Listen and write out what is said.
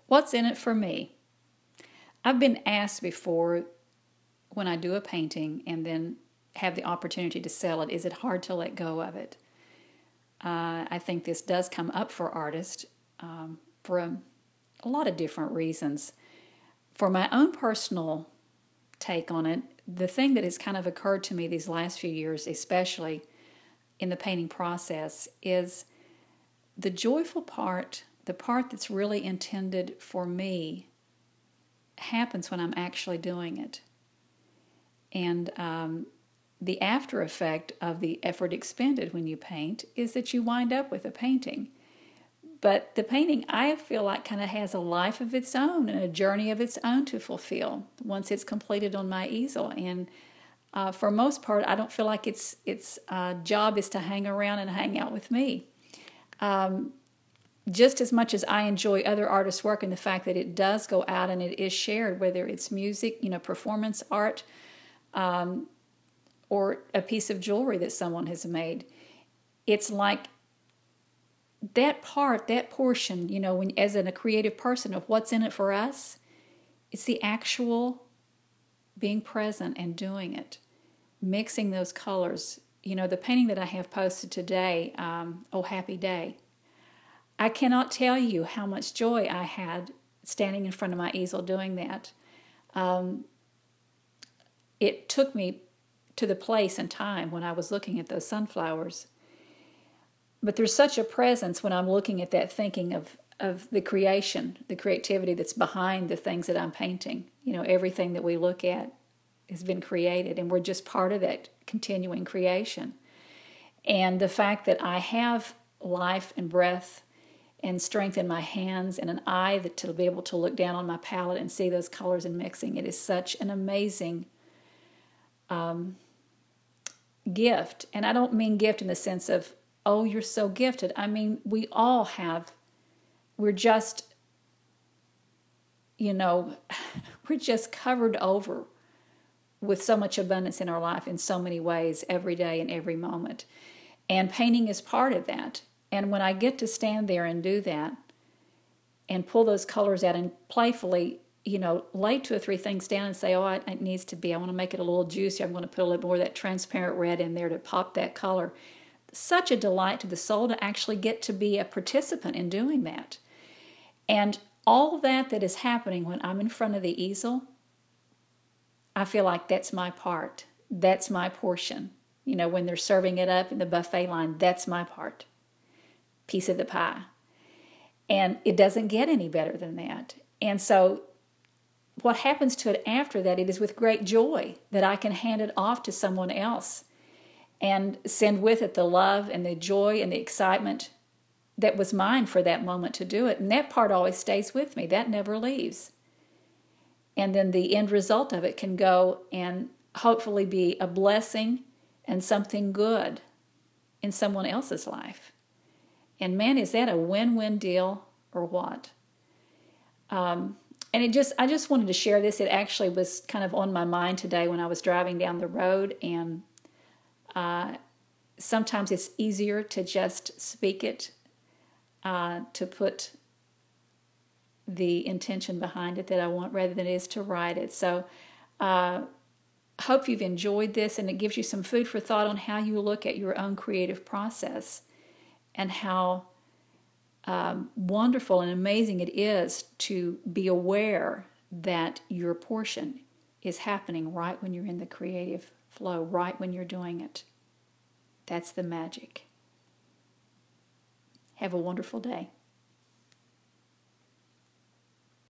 What's in it for me? I've been asked before when I do a painting and then have the opportunity to sell it, is it hard to let go of it? I think this does come up for artists for a lot of different reasons. For my own personal take on it, the thing that has kind of occurred to me these last few years, especially in the painting process, is the joyful part, the part that's really intended for me, happens when I'm actually doing it. And the after effect of the effort expended when you paint is that you wind up with a painting. But the painting, I feel like, kind of has a life of its own and a journey of its own to fulfill once it's completed on my easel. And for most part, I don't feel like its job is to hang around and hang out with me. Just as much as I enjoy other artists' work and the fact that it does go out and it is shared, whether it's music, performance art, or a piece of jewelry that someone has made, it's like that part, that portion, when as a creative person of what's in it for us, it's the actual being present and doing it, mixing those colors. The painting that I have posted today, Oh Happy Day, I cannot tell you how much joy I had standing in front of my easel doing that. It took me to the place and time when I was looking at those sunflowers. But there's such a presence when I'm looking at that, thinking of the creation, the creativity that's behind the things that I'm painting. Everything that we look at has been created, and we're just part of that continuing creation. And the fact that I have life and breath and strength in my hands and an eye to be able to look down on my palette and see those colors and mixing, it is such an amazing gift. And I don't mean gift in the sense of, oh, you're so gifted. I mean, we all have, we're just, we're just covered over with so much abundance in our life in so many ways, every day and every moment. And painting is part of that. And when I get to stand there and do that and pull those colors out and playfully, lay 2 or 3 things down and say, oh, it needs to be, I want to make it a little juicy. I'm going to put a little more of that transparent red in there to pop that color. Such a delight to the soul to actually get to be a participant in doing that. And all that is happening when I'm in front of the easel, I feel like that's my part. That's my portion. When they're serving it up in the buffet line, that's my part. Piece of the pie. And it doesn't get any better than that. And so what happens to it after that, it is with great joy that I can hand it off to someone else and send with it the love and the joy and the excitement that was mine for that moment to do it. And that part always stays with me. That never leaves. And then the end result of it can go and hopefully be a blessing and something good in someone else's life. And man, is that a win-win deal or what? And I just wanted to share this. It actually was kind of on my mind today when I was driving down the road, and sometimes it's easier to just speak it, to put the intention behind it that I want rather than it is to write it. So hope you've enjoyed this, and it gives you some food for thought on how you look at your own creative process and how wonderful and amazing it is to be aware that your portion is happening right when you're in the creative flow, right when you're doing it. That's the magic. Have a wonderful day.